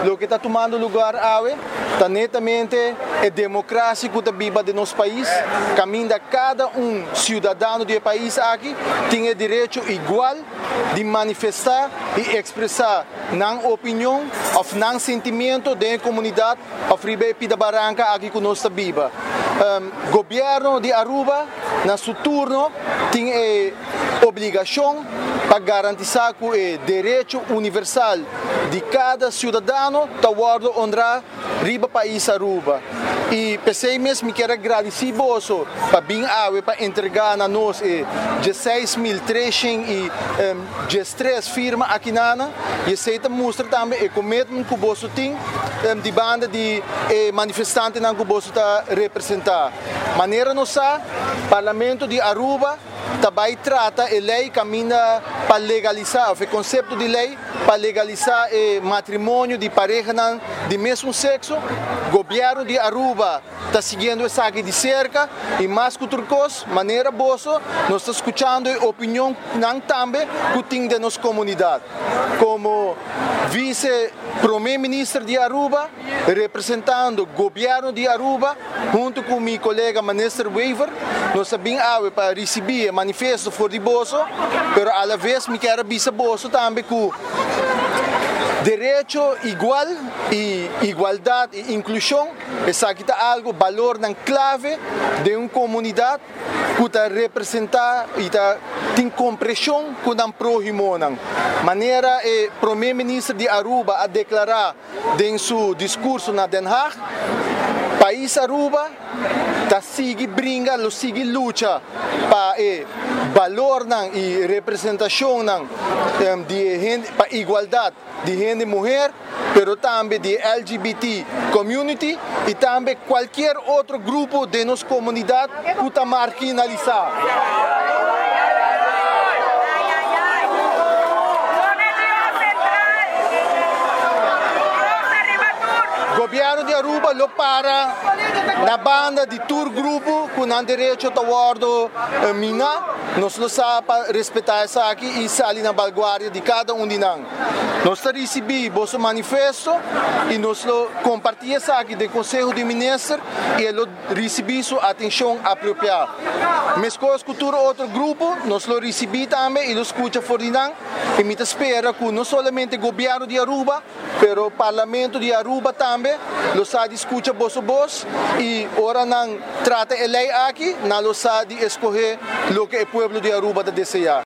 lo que está tomando lugar ahora, está netamente a democracia que está viva de nosso país, caminha cada cidadão do país aqui tem o direito igual de manifestar e expressar na opinião ou na sentimento da comunidade of Ribeira da Barranca aqui que nós estamos viva. Governo de Aruba, na seu turno, tem a obrigação para garantizar que o direito universal de cada cidadão está honrar riba país Aruba. E pensei mesmo que quero agradecer você para vir para entregar a nós 16.313 firmas aqui na e aceita mostrar também o commitment que você tem de banda de manifestantes que você está representando. Maneira nossa, Parlamento de Aruba também trata a lei caminha para legalizar, o conceito de lei para legalizar o matrimônio de pareja de mesmo sexo. O governo de Aruba está seguindo isso aqui de cerca e mais que outra coisa, maneira boa, nós estamos escutando a opinião também que tem da nossa comunidade. Como vice-primeiro-ministro de Aruba, representando o governo de Aruba, junto com meu colega Ministro Weaver, nós sabemos para receber o manifesto for de Boso, mas à la vez me quero avisar Boso também que direito igual e igualdade e inclusão é algo valor na clave de uma comunidade que está representar e tem compreensão com o próximo. Maneira o primeiro-ministro de Aruba a declarar em seu discurso na Den Haag, país Aruba sigue brinca, sigue luta para valor e representação para igualdade de gente e mulher, mas também de LGBT community e também qualquer outro grupo de nossa comunidade que está marginalizado. O governo de Aruba lo para na banda de tour grupo que não tem direito a guardar mina, nós lo sabe para respeitar isso aqui e sair na vanguarda de cada de nós. Nós recebemos o manifesto e nós compartilhamos isso aqui do Conselho de Ministros e ele recebeu a atenção apropriada. Mas com outro grupo, nós lo recebemos também e lo escuta for de nós e me espera que não somente o governo de Aruba, mas o Parlamento de Aruba também lo sabe escuta voz e ora não trata a lei aqui, não lo sabe escolher o que o povo de Aruba deseja.